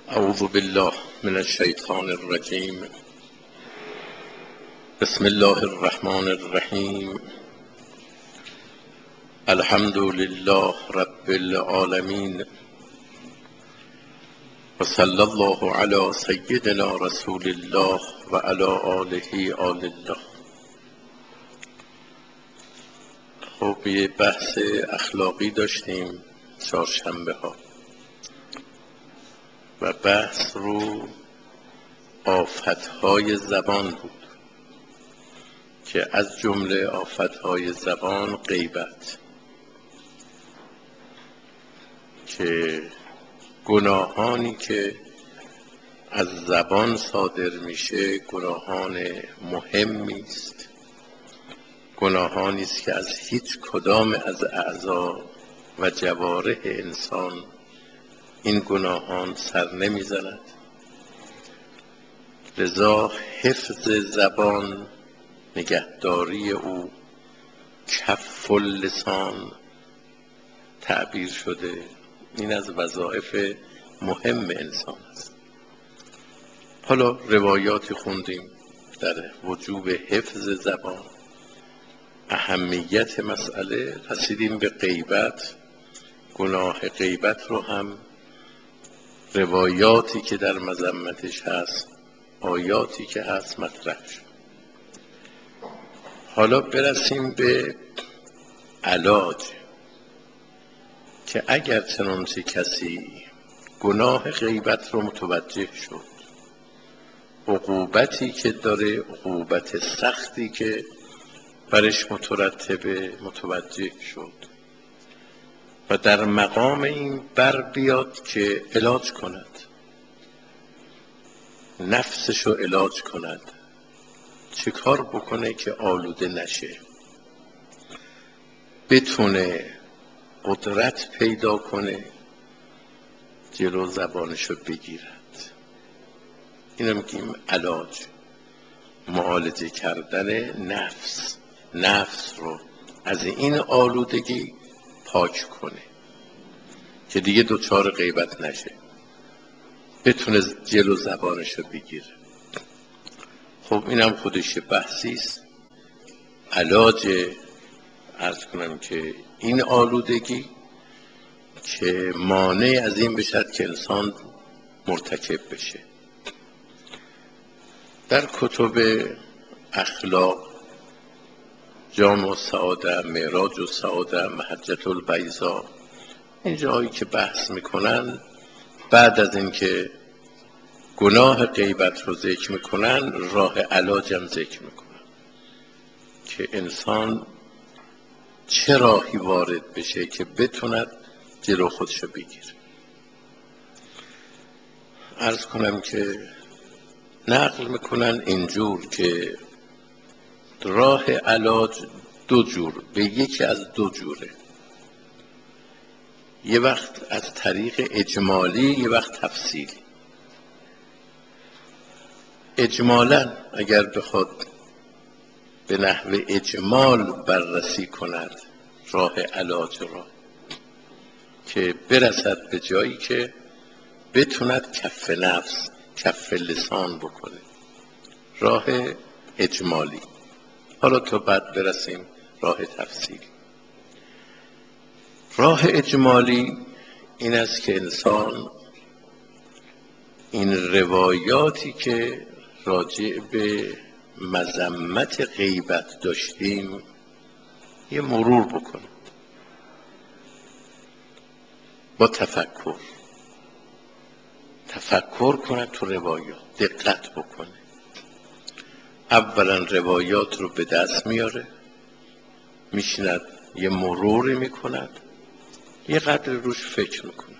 اعوذ بالله من الشیطان الرجیم. بسم الله الرحمن الرحیم. الحمد لله رب العالمین و صلی الله علی سیدنا رسول الله و علی آله آل الله. خب یه بحث اخلاقی داشتیم چهارشنبه ها و بحث رو آفتهای زبان بود که از جمله آفتهای زبان غیبت، که گناهانی که از زبان صادر میشه گناهان مهمی است، گناهانی است که از هیچ کدام از اعضا و جوارح انسان این گناهان سر نمیزند. لذا حفظ زبان، نگهداری او، کف اللسان تعبیر شده، این از وظایف مهم انسان است. حالا روایاتی خوندیم در وجوب حفظ زبان، اهمیت مسئله، رسیدیم به غیبت. گناه غیبت رو هم روایاتی که در مذمتش هست، آیاتی که هست مطرح شد. حالا برسیم به علاج، که اگر چنانچه کسی گناه غیبت رو متوجه شد، عقوبتی که داره، عقوبت سختی که برش مترتبه، متوجه شد و در مقام این بر بیاد که علاج کند، نفسش رو علاج کند، چه کار بکنه که آلوده نشه، بتونه قدرت پیدا کنه جلو زبانشو بگیرد. اینو میگیم علاج، معالجه کردن نفس، نفس رو از این آلودگی پاک کنه که دیگه دچار غیبت نشه، بتونه جلو زبانشو بگیره. خب اینم خودش بحثی است. علاج، عرض کنم که این آلودگی که مانع از این بشد که انسان مرتکب بشه. در کتب اخلاق، جامع السعاده، معراج السعاده، محجة البیضاء، این جایی که بحث میکنن بعد از اینکه گناه غیبت رو ذکر میکنن، راه علاج هم ذکر میکنن که انسان چه راهی وارد بشه که بتوند جلو خودشو بگیره. عرض کنم که نقل میکنن اینجور که راه علاج دو جور، به یکی از دو جوره، یه وقت از طریق اجمالی، یه وقت تفصیلی. اجمالا اگر بخواد به نحو اجمال بررسی کند راه علاج را، که برسد به جایی که بتوند کف نفس، کف لسان بکنه، راه اجمالی. حالا تا بعد برسیم راه تفصیلی. راه اجمالی این است که انسان این روایاتی که راجع به مذمت غیبت داشتیم یه مرور بکنه با تفکر کنه، تو روایات دقت بکنه. اولا روایات رو به دست میاره، میشیند یه مروری میکند، یه قدر روش فکر میکند.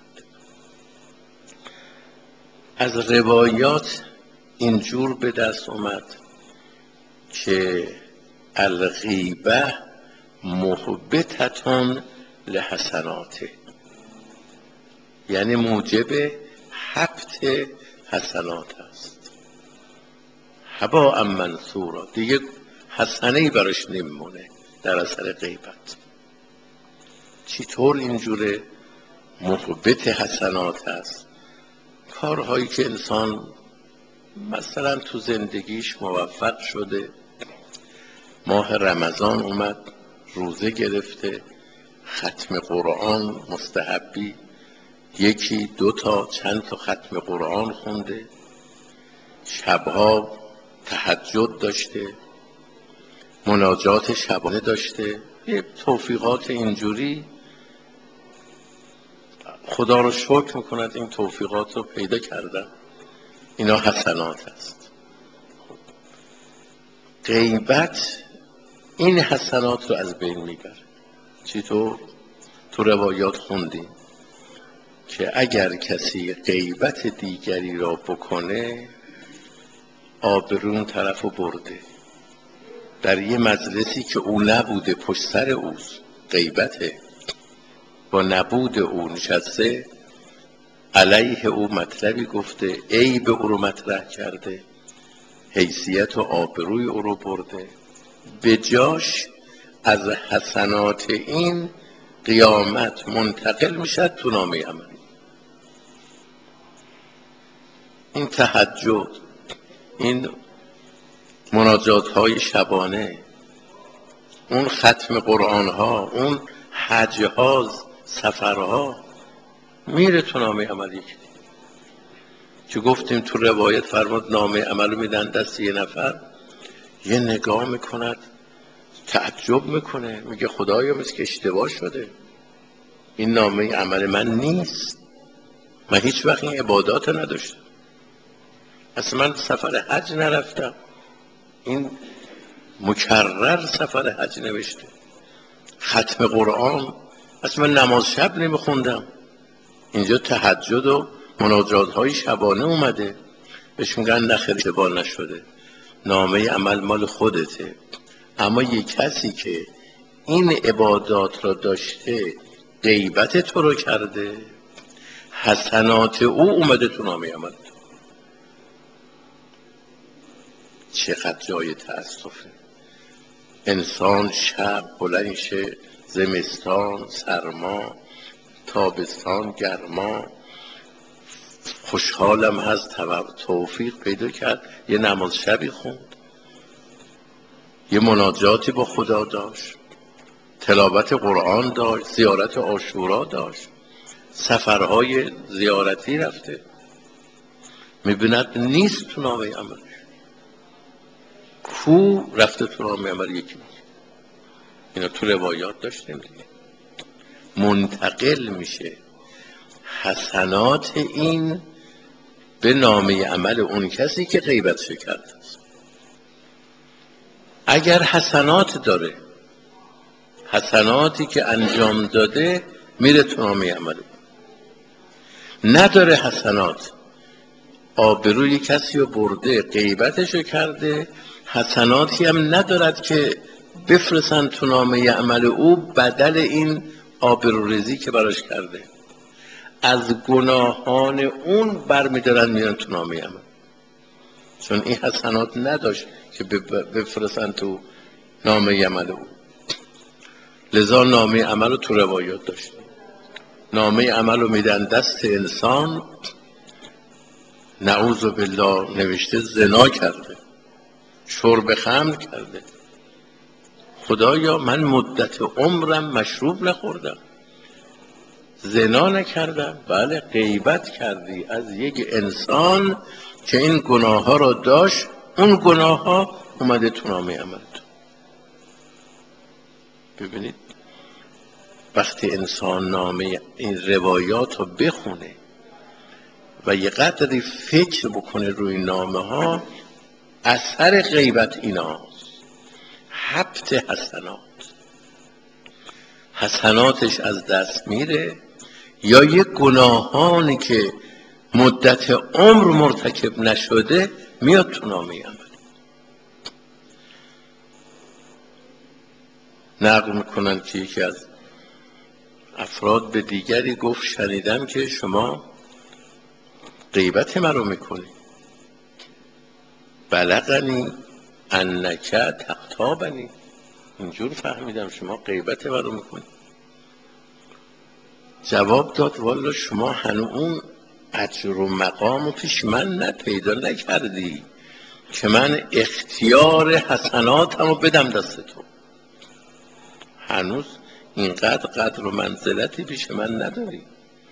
از روایات اینجور به دست اومد که الغیبه محبطة لحسناته، یعنی موجب حبط حسنات است. هباء منثورا، دیگه حسنه‌ای براش نمیمونه در اثر غیبت. چطور اینجوره؟ محبط حسنات است، کارهایی که انسان مثلا تو زندگیش موفق شده، ماه رمضان اومد روزه گرفته، ختم قرآن مستحبی، یکی دو تا چند تا ختم قرآن خونده، شبها تهجد داشته، مناجات شبانه داشته، یه توفیقات اینجوری خدا رو شکر میکند این توفیقات رو پیدا کردن. اینا حسنات است. غیبت این حسنات رو از بین میبره. چطور؟ تو روایات خوندیم که اگر کسی غیبت دیگری را بکنه آبرو اون طرف رو برده، در یه مجلسی که او نبوده پشت سر اوست، غیبته، با نبود او نشسته، علیه او مطلبی گفته، عیب او رو مطرح کرده، حیثیت و آبروی او رو برده، به جاش از حسنات این قیامت منتقل میشد تو نامه عمل. این تهجد، این مناجات های شبانه، اون ختم قرآن ها، اون حج ها، سفرها، میره تو نامه عمل. یکی که گفتیم تو روایت فرمود نامه عمل رو میدن دست یه نفر، یه نگاه میکند، تعجب میکنه، میگه خدایا مثل که اشتباه شده، این نامه عمل من نیست، من هیچ وقت این عبادات نداشتم، اصلا من سفر حج نرفتم، این مکرر سفر حج نوشته، ختم قرآن، اصلا من نماز شب نمیخوندم، اینجا تهجد و مناجات های شبانه اومده، بهش میگن نخیر اشتباه نشده، نامه عمل مال خودته. اما یک کسی که این عبادات را داشته غیبت تو رو کرده، حسنات او اومده تو نامه عمل. چقدر جای تأسفه. انسان شب بلند شه، زمستان سرما، تابستان گرما، خوشحالم هست، توفیق پیدا کرد، یه نماز شبی خوند، یه مناجاتی با خدا داشت، تلاوت قرآن داشت، زیارت عاشورا داشت، سفرهای زیارتی رفته، میبیند نیست تو نامه عمل. کو رفته تو نامه عمل؟ یکی اینا تو روایات داشتیم دیگه. منتقل میشه حسنات این به نامه عمل اون کسی که غیبت کرده است. اگر حسنات داره، حسناتی که انجام داده میره تو نامه عمل. نداره حسنات، آبروی کسی رو برده، غیبتشو کرده، حسناتی هم ندارد که بفرستن تو نامه عمل او بدل این آبروریزی که براش کرده، از گناهان اون برمیدارن میرن تو نامه عمل، چون این حسنات نداشت که بفرستن تو نامه عمل او. لذا نامه عمل رو تو روایات داشت، نامه عمل رو میدن دست انسان، نعوذ بالله نوشته زنا کرده، شرب خمر کرده، خدایا من مدت عمرم مشروب نخوردم، زنا نکردم. بله، غیبت کردی از یک انسان که این گناه ها را داشت، اون گناه ها اومده تو نامه عمل تو. ببینید وقتی انسان نامه این روایات رو بخونه و یه قدری فکر بکنه روی نامه ها، اثر غیبت ایناست، حبط حسنات، حسناتش از دست میره، یا یک گناهانی که مدت عمر مرتکب نشده میاد تو نامه عمل. نقل میکنن که یکی از افراد به دیگری گفت شنیدم که شما غیبت من رو میکنی، بلغنی انک تغتابنی، اینجور فهمیدم شما غیبت من رو میکنی. جواب داد والا شما هنوز اون اجر و مقام پیش من پیدا نکردی که من اختیار حسناتمو بدم دست تو. هنوز اینقدر قدر و منزلتی پیش من نداری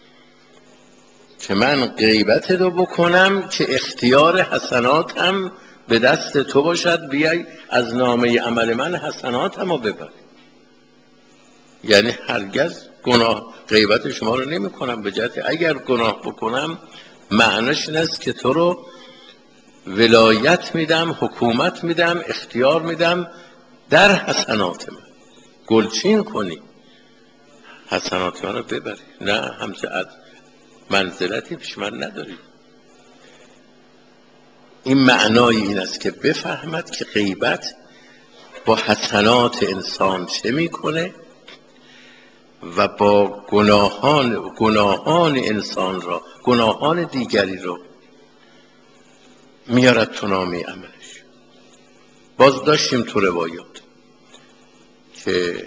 که من غیبت رو بکنم که اختیار حسناتم به دست تو باشد، بیای از نامه عمل من حسناتم رو ببر. یعنی هرگز گناه غیبت شما رو نمی کنم، به جهت اگر گناه بکنم معنیش این است که تو رو ولایت میدم، حکومت میدم، اختیار میدم در حسنات من، گلچین کنی حسنات من رو ببری. نه، همچه از منزلتی پیش من نداری. این معنای این است که بفهمد که غیبت با حسنات انسان چه میکنه و با گناهان انسان را، گناهان دیگری را میارد تو نامه عملش. باز داشتیم تو روایات که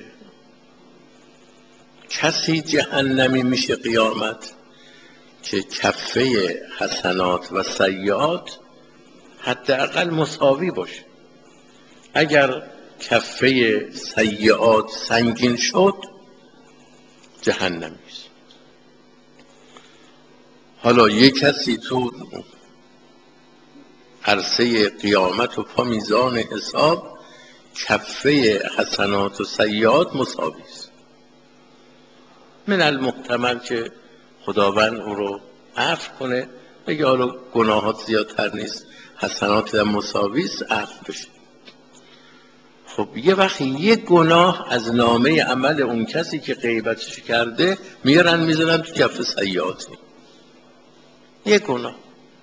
کسی جهنمی میشه قیامت که کفه حسنات و سیئات حداقل مساوی باشه. اگر کفه سیئات سنگین شد جهنمی است. حالا یک کسی تو عرصه قیامت و پا میزان حساب کفه حسنات و سیئات مساوی است. من المحتمل که خداوند او رو عفو کنه، بگه حالا گناهات زیادتر نیست، حسنات هم مساوی است، عفو بشه. خب یه وقت یه گناه از نامه عمل اون کسی که غیبتش کرده میارن میذارن تو کف سیئاتی. یه گناه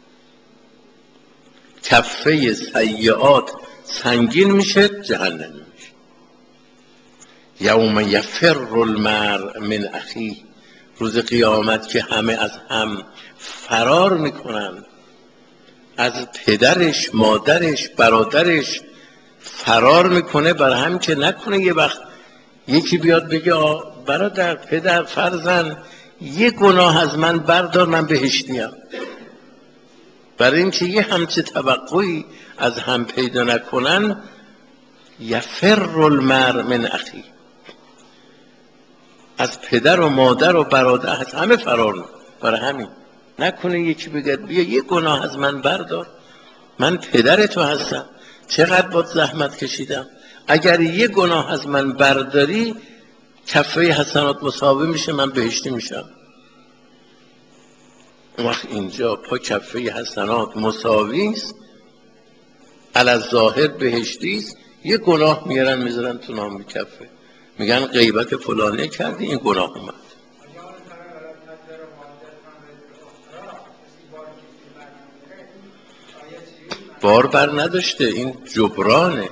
کفه سیئات سنگین میشه، جهنمی میشه. یوم یفر المرء من اخیه، روز قیامت که همه از هم فرار میکنن، از پدرش، مادرش، برادرش فرار میکنه، برای هم که نکنه یه وقت یکی بیاد بگه برادر، پدر، فرزند، یه گناه از من بردار، من بهشتیم. برای اینکه یه همچه توقعی از هم پیدا نکنن، یفر المرء من اخیه، از پدر و مادر و برادر از همه فرار میکنه. برای همین نکنه یکی بگه بیا یه گناه از من بردار، من پدر تو هستم، چقدر باید زحمت کشیدم، اگر یه گناه از من برداری کفه حسنات مساوی میشه، من بهشتی میشم. اون وقت اینجا پا کفه حسنات مساوی است، علی الظاهر بهشتی است، یه گناه میارن میذارن تو نام کفه، میگن غیبت فلانه کردی، این گناه اومد. بار بر نداشته، این جبرانه،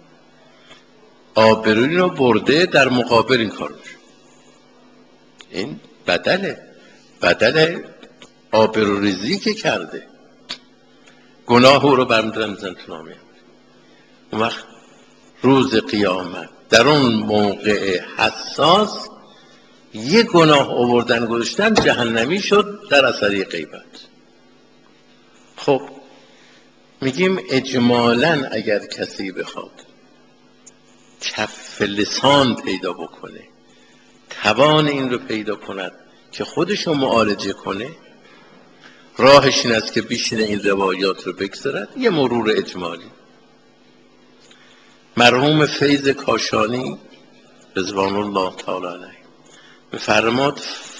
آبروی رو برده، در مقابل این کار میشه. این بدل آبروریزی که کرده، گناه او رو برمیدارن میزن تو نامه. اون وقت روز قیامت در اون موقع حساس یه گناه آوردن گذاشتن، جهنمی شد در اثر غیبت. خب میگیم اجمالاً اگر کسی بخواد کف لسان پیدا بکنه، توان این رو پیدا کند که خودشو معالجه کنه، راهش این است که بیشتر این روایات رو بگذارد. یه مرور اجمالی. مرحوم فیض کاشانی رضوان الله تعالی علیه بفرماد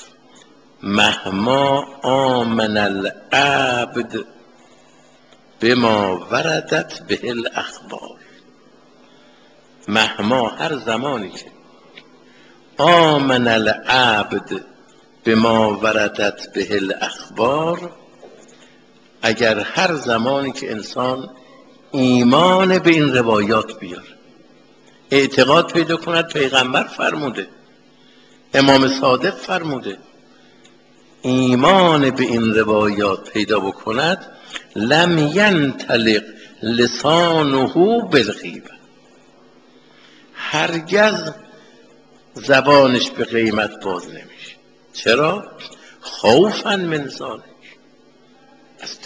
مهما آمن العبد بما وردت به الاخبار، مهما، هر زمانی که آمن العبد بما وردت به الاخبار، اگر هر زمانی که انسان ایمان به این روایات بیاره، اعتقاد پیدا کند پیغمبر فرموده، امام صادق فرموده، ایمان به این روایات پیدا بکند، لم ینطلق لسانه بالغیبه، هرگز زبانش به غیبت باز نمیشه. چرا؟ خوفا من ذلک، از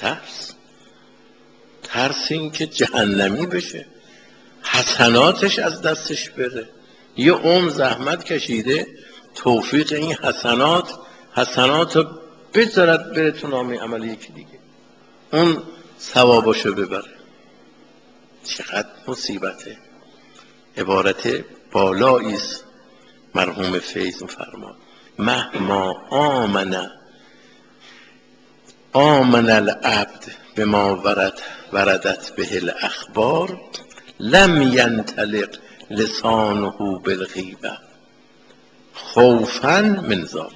ترس این که جهنمی بشه، حسناتش از دستش بره. یه عمر زحمت کشیده توفیق این حسنات رو بذارد بره تو نامه عمل یکی دیگه، اون ثواباشو ببره. چقدر مصیبته. عبارت بالایی است. مرحوم فیض فرما مهما آمن العبد بما وردت به الاخبار لم ینطلق لسانه بالغیبه خوفا من ذلک.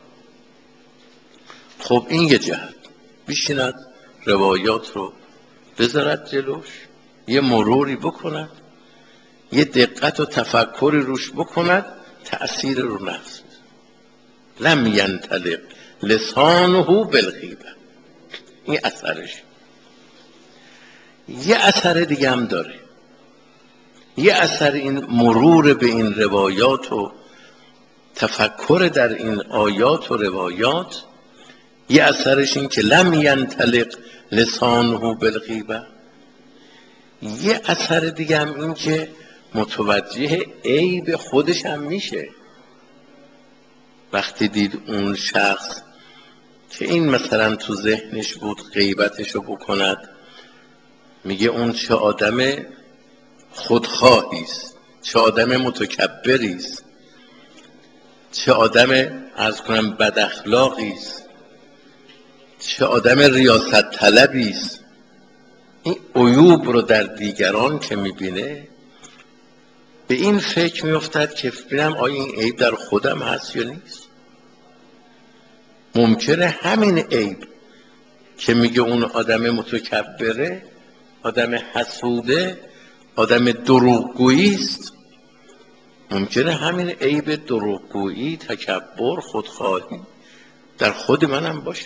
خب این یه جهت، بیشیند روایات رو بذارد جلوش، یه مروری بکند، یه دقت و تفکری روش بکند، تأثیر رو نفس. لم ینطلق لسانه بالغیبه، این اثرش. یه اثر دیگه هم داره. یه اثر این مرور به این روایات و تفکر در این آیات و روایات، یه اثرش این که لم ینطلق لسانه بالغیبه. یه اثر دیگه هم این که متوجه عیب خودش هم میشه. وقتی دید اون شخص که این مثلا تو ذهنش بود غیبتشو بکند، میگه اون چه آدم خودخواهیست، چه آدم متکبریست، چه آدم عرض کنم بد اخلاقیست، چه آدم ریاست طلبیست. این عیوب رو در دیگران که میبینه به این فکر میافتد که ببینم آیا این عیب در خودم هست یا نیست. ممکنه همین عیب که میگه اون آدم متکبره، آدم حسوده، آدم دروغگویی است، ممکنه همین عیب دروغگویی، تکبر، خودخواهی در خود منم باشه.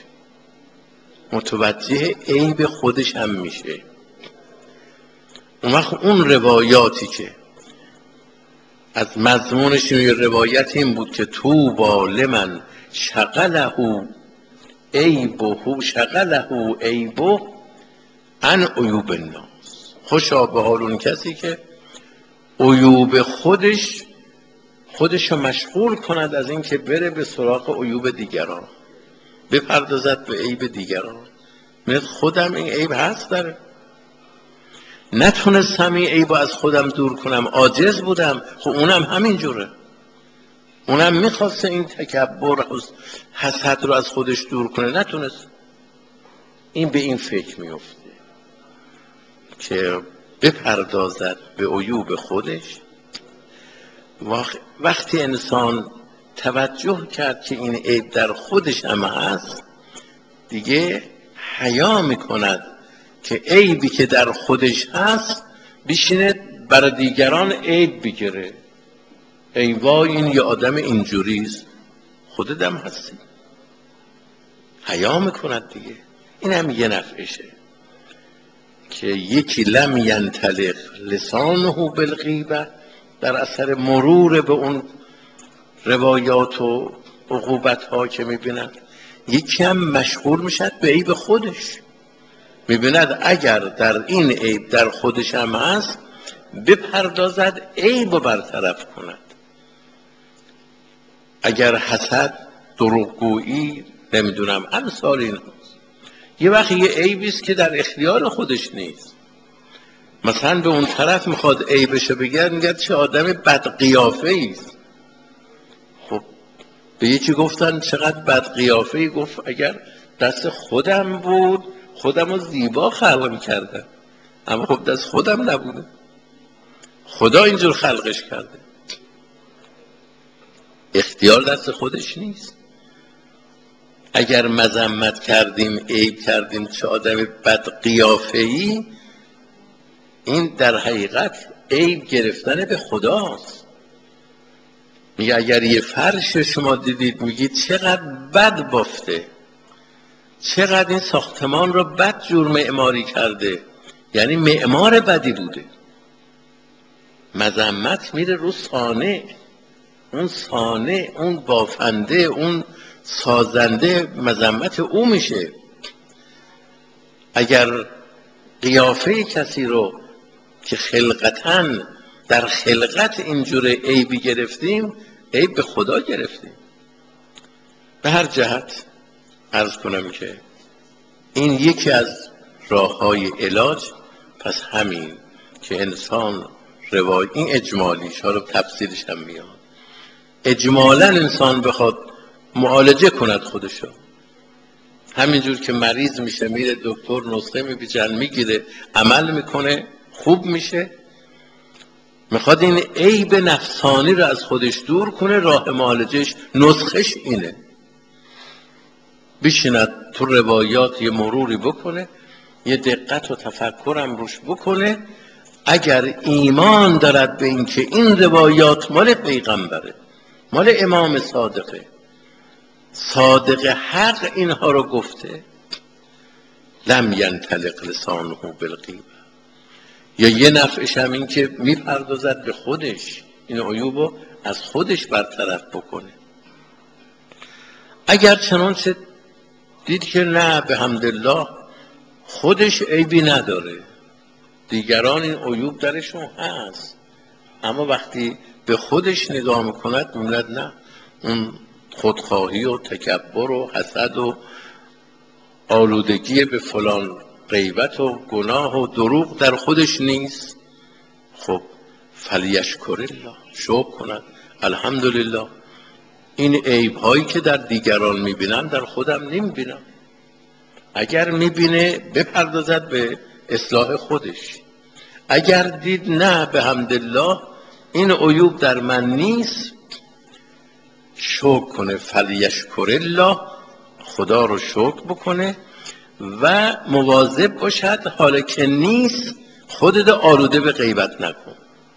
متوجه عیب خودش هم میشه. اون وقت اون روایاتی که از مضمونش یه روایت این بود که طوبی لمن شغله عیبه عن عیوب الناس، خوشا به حال اون کسی که عیوب خودش رو مشغول کند از این که بره به سراغ عیوب دیگران، بپردازد به عیب دیگران. من خودم این عیب هست داره، نتونستم این عیب از خودم دور کنم، عاجز بودم. خب اونم همین جوره، اونم میخواسته این تکبر و حسد رو از خودش دور کنه، نتونست. این به این فکر میفته که بپردازد به عیوب خودش. وقتی انسان توجه کرد که این عیب در خودش هم هست، دیگه حیا میکند که عیبی که در خودش هست بیشینه برای دیگران عیب بگیره. ای وای این یه آدم اینجوریست، خودت هم هستی. حیا میکند دیگه. این هم یه نفعشه که یکی لم ینطلق لسانه بالغیبه، در اثر مرور به اون روایات و عقوبت ها که میبیند، یکی هم مشغول میشد به عیب خودش، میبیند اگر در این عیب در خودش هم هست بپردازد عیب رو برطرف کند. اگر حسد، دروغگویی، نمیدونم امثال این هست، یه وقت یه عیبیست که در اختیار خودش نیست، مثلا به اون طرف میخواد عیبشو بگرد، میگه چه آدم بد قیافه ایست. خب به یکی گفتن چقدر بد قیافه ای، گفت اگر دست خودم بود خودم رو زیبا خلق میکردم، اما خب دست خودم نبوده، خدا اینجور خلقش کرده، اختیار دست خودش نیست. اگر مذمت کردیم، عیب کردیم، چه آدم بد قیافه ای، این در حقیقت عیب گرفتن به خداست. میگه اگر یه فرش شما دیدید میگید چقدر بد بافته، چقدر این ساختمان رو بد جور معماری کرده، یعنی معمار بدی بوده. مذمت میره رو صانع، اون بافنده، اون سازنده، مذمت او میشه. اگر قیافه کسی رو که خلقتاً در خلقت اینجور عیبی گرفتیم، عیب به خدا گرفتیم. به هر جهت عرض کنم که این یکی از راه‌های علاج. پس همین که انسان این اجمالیش، حالا تفسیرش هم میاد، اجمالاً انسان بخواد معالجه کند خودشو، همینجور که مریض میشه میره دکتر نسخه میپیچن میگیره عمل میکنه خوب میشه، میخواد این عیب نفسانی رو از خودش دور کنه. راه معالجش نسخش اینه، بشیند تو روایات یه مروری بکنه، یه دقت و تفکرم روش بکنه. اگر ایمان دارد به این که این روایات مال پیغمبره، مال امام صادقه، صادق حق اینها رو گفته، لم ینطلق لسانه بالغیبه. یا یه نفعش هم این که میپردازد به خودش، این عیوبو از خودش برطرف بکنه. اگر چنانچه دید که نه به حمدالله خودش عیبی نداره، دیگران این عیوب درشون هست، اما وقتی به خودش نگاه میکند می‌بیند نه، اون خودخواهی و تکبر و حسد و آلودگی به فلان غیبت و گناه و دروغ در خودش نیست. خب فلیشکر الله، شکر کند، الحمدلله این عیب هایی که در دیگران میبینم در خودم نمیبینم. اگر میبینه بپردازد به اصلاح خودش. اگر دید نه به حمدالله این عیوب در من نیست، شکر کنه، فلیشکر الله، خدا رو شکر بکنه و مواظب باشد حالا که نیست خودت آلوده به غیبت نکن.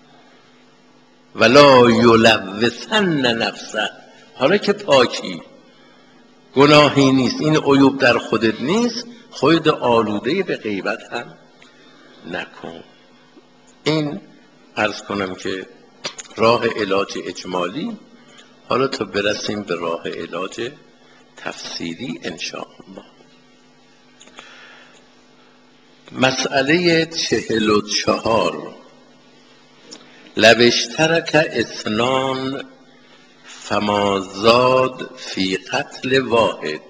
ولا یلوثن نفسه، حالا که پاکی گناهی نیست، این عیوب در خودت نیست، خودت آلوده به غیبت هم نکن. این عرض کنم که راه علاج اجمالی. حالا تا برسیم به راه علاج تفصیلی انشاءالله. مسئله 44، لو اشترک اثنان فما زاد فی قتل واحد.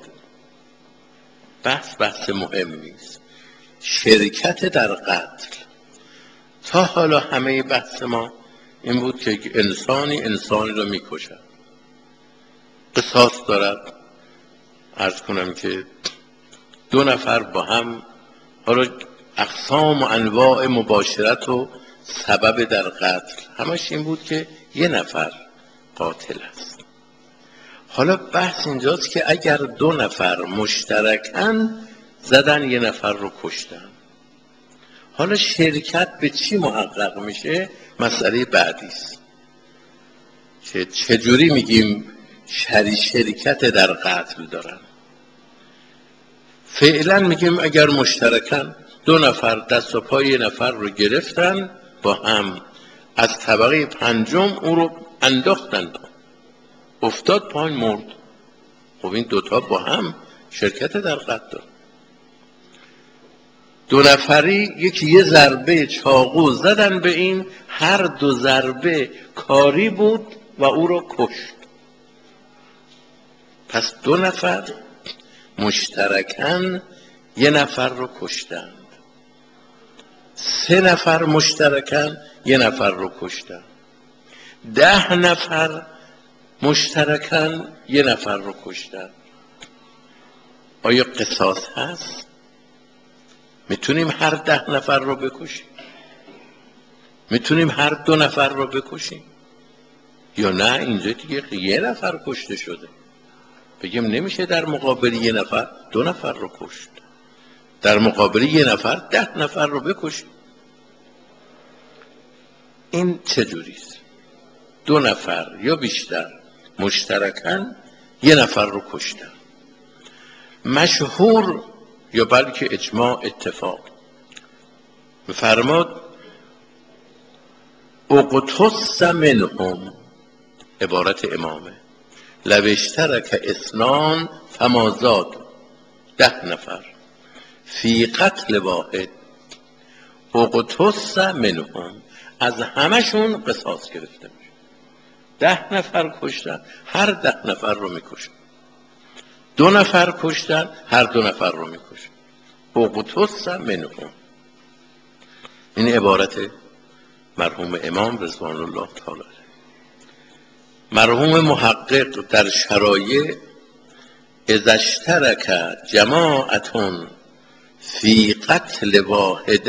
بحث مهمی است، شرکت در قتل. تا حالا همه بحث ما این بود که انسانی رو میکشد، قصاص دارد. عرض کنم که دو نفر با هم، حالا اقسام و انواع مباشرت و سبب در قتل همش این بود که یه نفر قاتل است. حالا بحث اینجاست که اگر دو نفر مشترکاً زدن یه نفر رو کشتن، حالا شرکت به چی محقق میشه؟ مسئله بعدی است که چجوری میگیم شرکت در قتل دارن. فعلا میگیم اگر مشترکاً دو نفر دست و پای یه نفر رو گرفتن با هم، از طبقه پنجم او رو انداختن، افتاد پایین مرد، خب این دوتا با هم شرکت در قتل دارن. دو نفری یکی یه ضربه چاقو زدن به این، هر دو ضربه کاری بود و او رو کشت. پس دو نفر مشترکاً یه نفر رو کشتند، سه نفر مشترکاً یه نفر رو کشتند، 10 نفر مشترکاً یه نفر رو کشتند. آیا قصاص هست؟ میتونیم هر 10 نفر رو بکشیم؟ میتونیم هر 2 نفر رو بکشیم؟ یا نه اینجا دیگه یه نفر کشته شده، بگیم نمیشه در مقابل یه نفر 2 نفر رو کشت، در مقابل یه نفر 10 نفر رو بکشیم. این چجوریست؟ 2 نفر یا بیشتر مشترکاً یه نفر رو کشتن. مشهور یا بلکه اجماع اتفاق فرماد اقتص منهم، عبارت امامه، لو اشترک اثنان فما زاد، 10 نفر فی قتل واحد اقتص منهم، از همشون قصاص گرفته میشه. 10 نفر کشتن، هر 10 نفر رو میکشن. 2 نفر کشتن، هر 2 نفر رو میکشن. اقتص منهم. این عبارت مرحوم امام رضوان الله تعالی. مرحوم محقق در شرایع اذا اشترک جماعتون فی قتل واحد،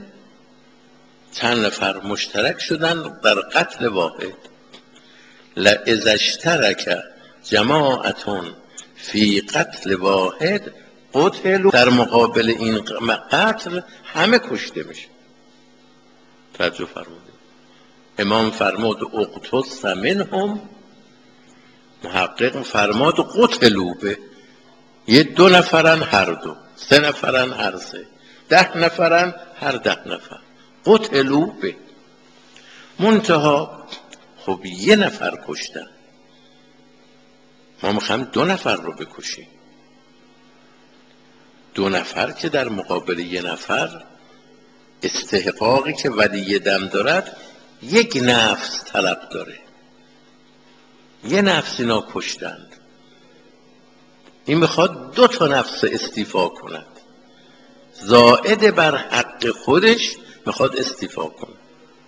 چند نفر مشترک شدن در قتل واحد. اذا اشترک جماعتون فی قتل واحد قتلوا، در مقابل این قتل همه کشته میشه. توجه فرمودید. امام فرمود اقتص منهم، محقق فرماد قتلوا به. یه 2 نفرن هر 2، 3 نفرن هر 3، 10 نفرن هر 10 نفر. قتلوا به. منتها خب 1 نفر کشتن، ما میخوایم 2 نفر رو بکشیم. 2 نفر که در مقابل 1 نفر استحقاقی که ولی دم دارد 1 نفس طلب داره. 1 نفس اینا کشتند، این میخواد 2 تا نفس استیفا کند، زائد بر حق خودش میخواد استیفا کنه.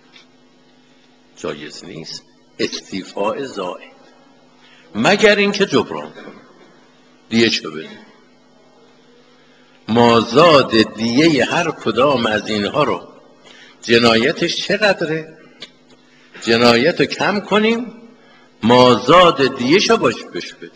جایز نیست استیفاء زائد، مگر اینکه جبران کنه، دیه چه بده. مازاد دیه هر کدام از اینها رو، جنایتش چقدره، جنایت رو کم کنیم، مازاد دیهشو بهش بده.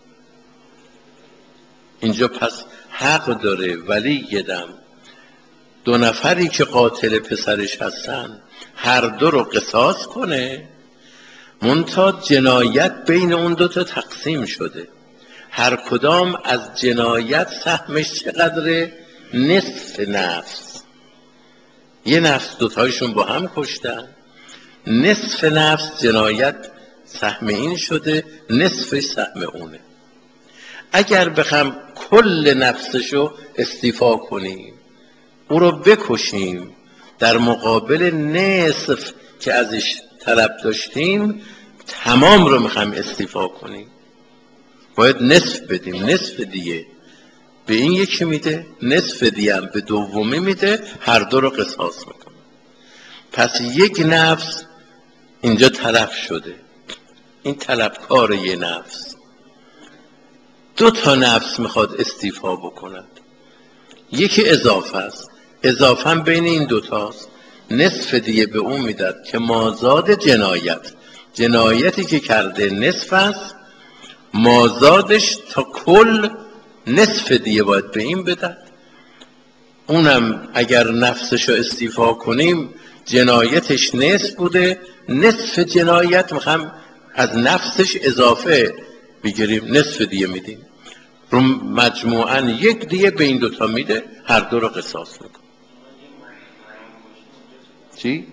اینجا پس حق داره ولی دم 2 نفری که قاتل پسرش هستن هر 2 رو قصاص کنه. منتها جنایت بین اون 2 تا تقسیم شده، هر کدام از جنایت سهمش چقدره؟ نصف نفس. 1 نفس 2 تایشون با هم کشتن، نصف نفس جنایت سهم این شده، نصفش سهم اونه. اگر بخوام کل نفسشو استیفا کنیم، او رو بکشیم، در مقابل نصف که ازش طلب داشتیم تمام رو میخوام استیفا کنیم، باید نصف بدیم. نصف دیگه به این یکی میده، نصف دیگه هم به دومی میده، هر 2 رو قصاص میکنه. پس 1 نفس اینجا تلف شده، این طلبکار 1 نفس 2 تا نفس میخواد استیفا بکند، یکی اضافه است، اضافه هم بین این 2 تاست، نصف دیگه به اون میداد که مازاد جنایت، جنایتی که کرده نصف است، مازادش تا کل نصف دیگه باید به این بدد. اونم اگر نفسشو استیفا کنیم جنایتش نصف بوده، نصف جنایت میخوام از نفسش اضافه بگیریم، نصف دیگه میدیم، رو مجموعاً 1 دیگه به این 2 تا میده، هر 2 رو قصاص میکنه. چی؟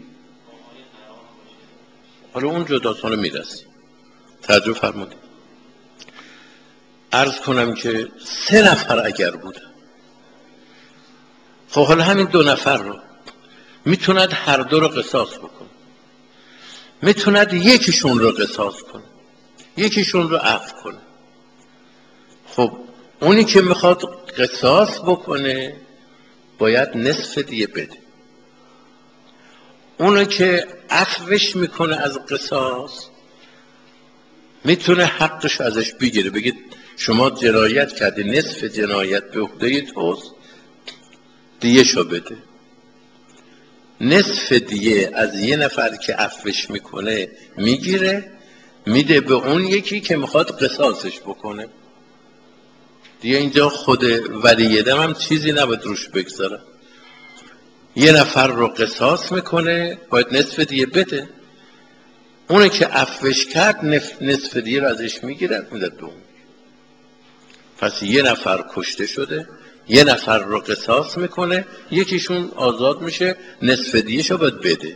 حالا اون جداسانه میرسیم. توجه فرمودید. عرض کنم که 3 نفر اگر بودن، خب حالا همین 2 نفر رو میتوند هر 2 رو قصاص بکنه، میتوند یکیشون رو قصاص کنه، یکیشون رو عفو کنه. خب اونی که میخواد قصاص بکنه باید نصف دیگه بده. اونی که عفوش میکنه از قصاص میتونه حقش ازش بگیره، بگید شما جنایت کردی، نصف جنایت به عهده توست، دیگه شو بده. نصف دیگه از 1 نفر که عفوش میکنه میگیره، میده به اون یکی که میخواد قصاصش بکنه. دیگه اینجا خود ولی دم هم چیزی نباید روش بگذاره. 1 نفر رو قصاص میکنه باید نصف دیگه بده، اونه که عفوش کرد نصف دیگه رو ازش میگیره میده به اون. پس 1 نفر کشته شده، 1 نفر رو قصاص میکنه، یکیشون آزاد میشه، نصف دیگه شو باید بده.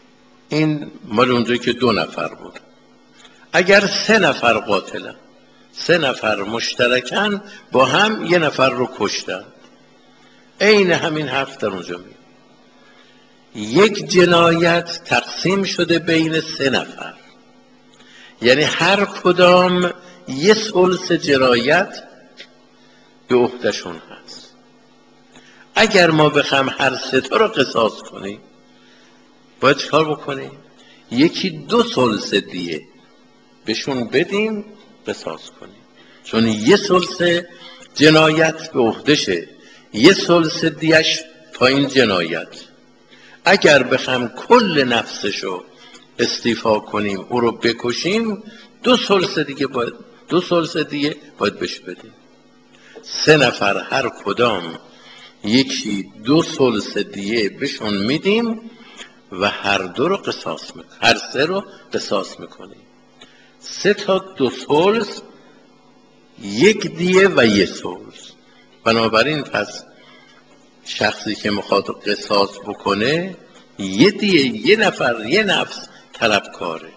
این مال اونجایی که 2 نفر بود. اگر 3 نفر قاتلن، 3 نفر مشترکن با هم 1 نفر رو کشتن. عین همین حرف در اونجا میاد. یک جنایت تقسیم شده بین 3 نفر، یعنی هر کدام 1/3 جنایت به عهده‌شون هست. اگر ما بخوایم هر 3 تا رو قصاص کنیم باید چیکار بکنیم؟ یکی 2/3 دیه بهشون بدیم قصاص کنیم، چون 1/3 جنایت به عهده‌شه، 1/3 دیش تا این جنایت. اگر بخوایم کل نفسشو استیفا کنیم، او رو بکشیم، 2/3 دیگه باید 2/3 دیگه باید بهش بدیم. 3 نفر هر کدام یکی 2/3 دیه بهشون میدیم و هر دو رو قصاص میکنیم، هر 3 رو قصاص میکنیم. 3 تا 2/3 1 دیه و 1/3. بنابراین پس شخصی که میخواد قصاص بکنه 1 دیه، 1 نفر، 1 نفس طلبکاره.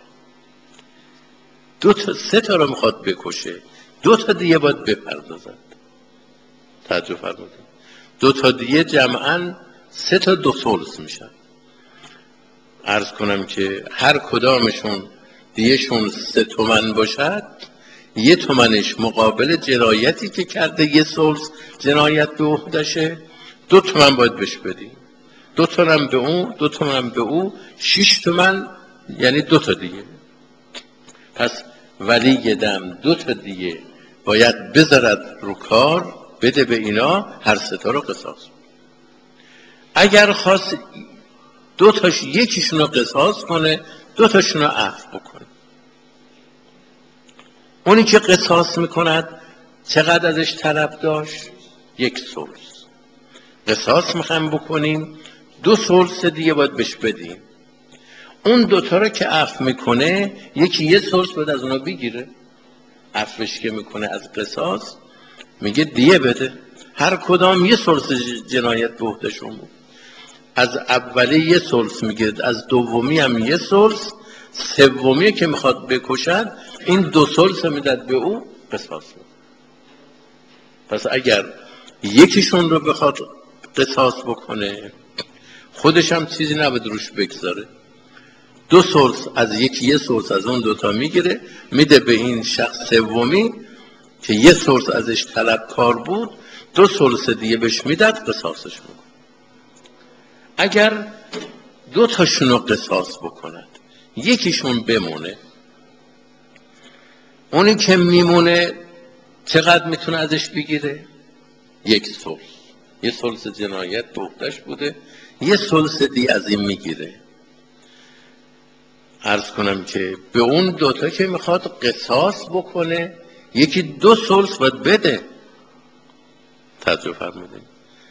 3 تا رو میخواد بکشه، 2 تا دیه باید بپردازد. توجه فرمودید؟ 2 تا دیه جمعاً 3 تا 2/3 میشن. عرض کنم که هر کدامشون دیهشون 3 تومن باشد، 1 تومنش مقابل جنایتی که کرده 1/3 جنایت به عهده‌شه، 2 تومن باید بهش بدیم. 2 تومن به اون، 2 تومن به او، 6 تومن، یعنی 2 تا دیگه. پس ولی دم 2 تا دیگه باید بذارد رو کار، بده به اینا، هر 3 تا رو قصاص. اگر خواست 2 تاش یکیشون رو قصاص کنه، 2 تاشون رو عفو بکنه. اونی که قصاص میکند چقدر ازش طلب داشت؟ 1/3. قصاص میخوایم بکنیم، 2/3 دیگه باید بهش بدیم. اون 2 تا رو که عفو میکنه، یکی 1/3 باید از اونا بگیره. عفوش که میکنه از قصاص، میگه دیه بده. هر کدام 1/3 جنایت به عهده‌شون بود. از اولی 1/3 میگه، از دومی هم 1/3، سومی که میخواد بکشد این 2/3 میداد به او، قصاص میکنه. پس اگر یکیشون رو بخواد قصاص بکنه، خودش هم چیزی نباید روش بگذاره. 2/3 از یکی، 1/3 از اون 2 تا میگیره، میده به این شخص سومی که 1/3 ازش طلبکار بود، 2/3 دیگه بهش میداد، قصاصش میکنه. اگر 2 تاشون رو قصاص بکند، یکیشون بمونه، اونی که میمونه چقدر میتونه ازش بگیره؟ 1/3. 1/3 جنایت به عهده‌ش بوده، 1/3 دیگه از این میگیره. عرض کنم که به اون 2 تا که میخواد قصاص بکنه، یکی 2/3 باید بده. توجه فرمودید؟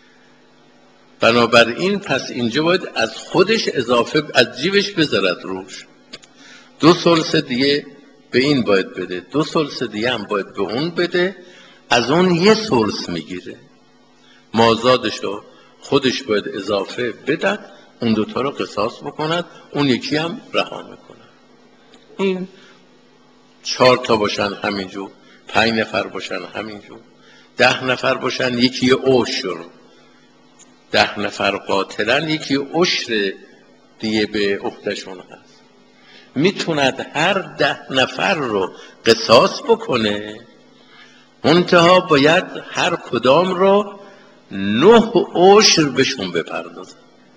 بنابراین پس اینجا باید از خودش اضافه، از جیبش بذارد روش. 2/3 دیگه به این باید بده، 2/3 دیگه هم باید به اون بده، از اون 1/3 میگیره. مازادشو خودش باید اضافه بدد، اون 2 تا رو قصاص بکند، اون یکی هم رها میکنه. این 4 تا باشن همینجور، 5 نفر باشن همینجور، 10 نفر باشن یکی عشر، 10 نفر قاتلن یکی عشر دیگه به عهده‌شون هست. میتوند هر 10 نفر رو قصاص بکنه، منتها باید هر کدام رو 9 عشر بهشون بپردازه.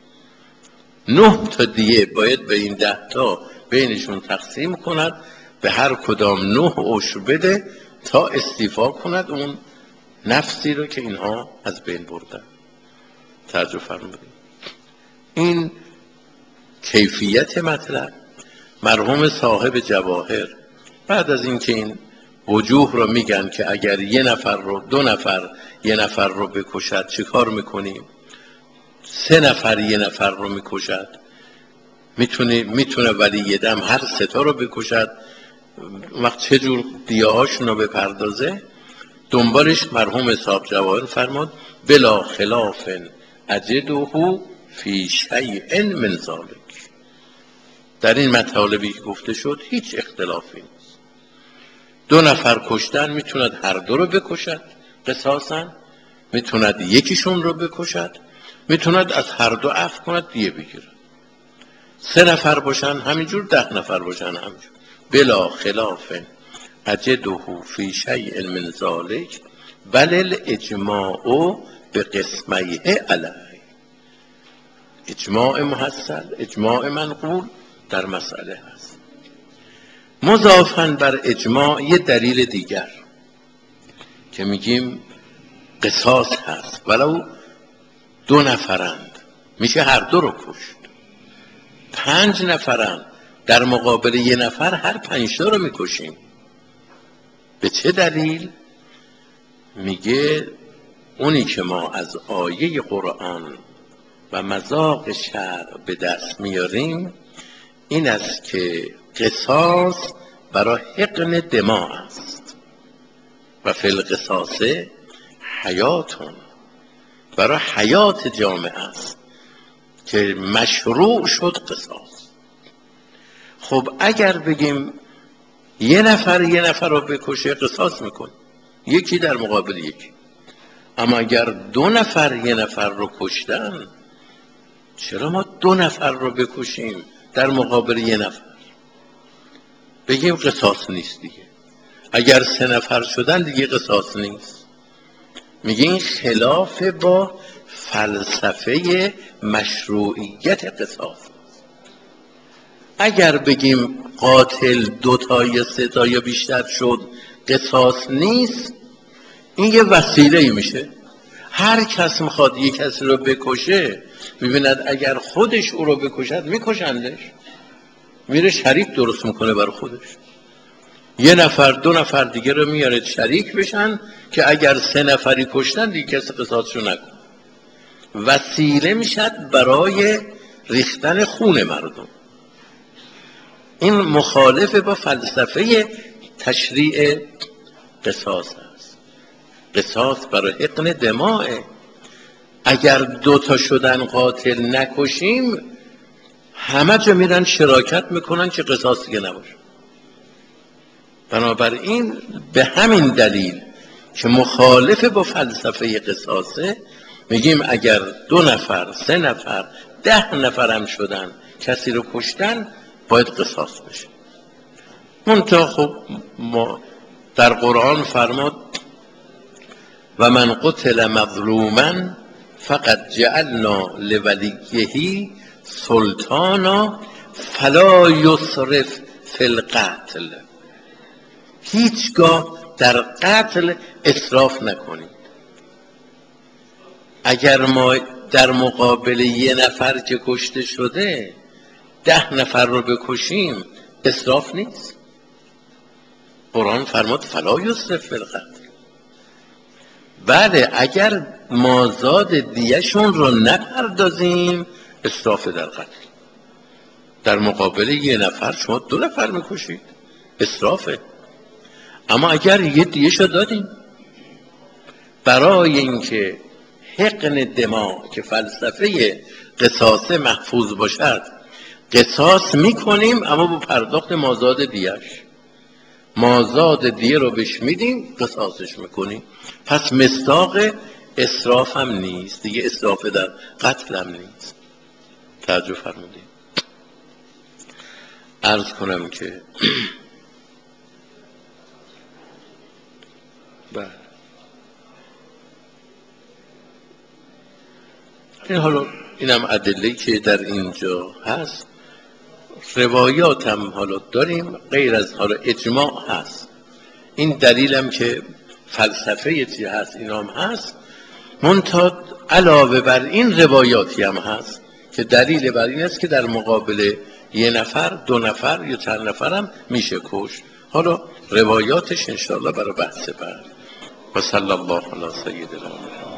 9 تا دیگه باید به این 10 تا بینشون تقسیم کند، به هر کدام 9 عشر بده تا استیفا کند اون نفسی رو که اینها از بین بردن. توجه فرمودید؟ این کیفیت مطلب. مرحوم صاحب جواهر بعد از اینکه این وجوه رو میگن که اگر 1 نفر رو، 2 نفر 1 نفر رو بکشد چه کار میکنیم، 3 نفر 1 نفر رو میکشد، میتونه ولی دم هر 3 تا رو بکشد، وقت چه جور دیه هاشون رو بپردازه. دنبالش مرحوم صاحب جواهر فرمود بلا خلاف اجده فی شیء من ذلک. در این مطالبی که گفته شد هیچ اختلافی نیست. 2 نفر کشتن میتوند هر دو رو بکشد قصاصاً، میتوند یکیشون رو بکشد، میتوند از هر دو عفو کند دیه بگیرد. 3 نفر باشن همینجور، 10 نفر باشن همینجور. بلا خلاف اجده فی شیء من ذلک بل الاجماع به قسمیه علیه. اجماع محصل، اجماع منقول در مسئله هست. مضافاً بر اجماع یه دلیل دیگر که میگیم قصاص هست ولو 2 نفرند میشه هر دو رو کشت. 5 نفرند در مقابل 1 نفر هر 5 تا رو میکشیم. به چه دلیل؟ میگه اونی که ما از آیه قرآن و مذاق شرع به دست میاریم این است که قصاص برای حقن دماء است و فی القصاص حیاتون، برای حیات جامعه است که مشروع شد قصاص. خب اگر بگیم 1 نفر رو بکشه قصاص میکن، یکی در مقابل یکی. اما اگر 2 نفر 1 نفر رو کشتن، چرا ما 2 نفر رو بکشیم در مقابل 1 نفر؟ بگیم قصاص نیست دیگه. اگر 3 نفر شدن دیگه قصاص نیست. میگه این خلاف با فلسفه مشروعیت قصاص. اگر بگیم قاتل 2 تا یا 3 تا یا بیشتر شد قصاص نیست، این یه وسیله میشه. هر کس میخواد یک کسی رو بکشه میبیند اگر خودش او رو بکشد میکشندش، میره شریک درست میکنه برای خودش. 1 نفر 2 نفر دیگه رو میاره شریک بشن که اگر 3 نفری کشتن دیگه کسی قصاصشو نکن. وسیله میشد برای ریختن خون مردم. این مخالف با فلسفه تشریع قصاص است. قصاص برای حقن دماء. اگر 2 تا شدن قاتل نکشیم همه جا میرن شراکت میکنن که قصاص دیگه نباشه. بنابراین به همین دلیل که مخالف با فلسفه قصاصه میگیم اگر 2 نفر 3 نفر 10 نفر هم شدن کسی رو کشتن باید قصاص بشه. منتها خب ما در قرآن فرمود و من قتل مظلوما فقد جعلنا لولیه سلطانا فلا یسرف فی القتل. هیچگاه در قتل اسراف نکنید. اگر ما در مقابل 1 نفر که کشته شده 10 نفر رو بکشیم اسراف نیست. قرآن فرمود فلا یسرف فی القتل. بله اگر مازاد دیهشون رو نپردازیم اسراف در قتل. در مقابل 1 نفر شما 2 نفر میکشید اسرافه. اما اگر یه دیهشو دادیم برای اینکه حقن دماء که فلسفه قصاص محفوظ باشد قصاص میکنیم اما با پرداخت مازاد دیهش. مازاد دیه رو بهش میدیم قصاصش میکنیم. پس مصداق اسراف هم نیست دیگه، اسراف در قتل هم نیست. توجه فرمودید. عرض کنم که این حالا اینم ادله‌ای که در اینجا هست. روایات هم حالا داریم غیر از حالا اجماع هست. این دلیلم که فلسفه چی هست اینام هست. منتها علاوه بر این روایاتی هم هست که دلیل بر این است که در مقابل 1 نفر 2 نفر یا چند نفر هم میشه کشت. حالا روایاتش انشاءالله برای بحث بعد. و صلی الله علی سیدنا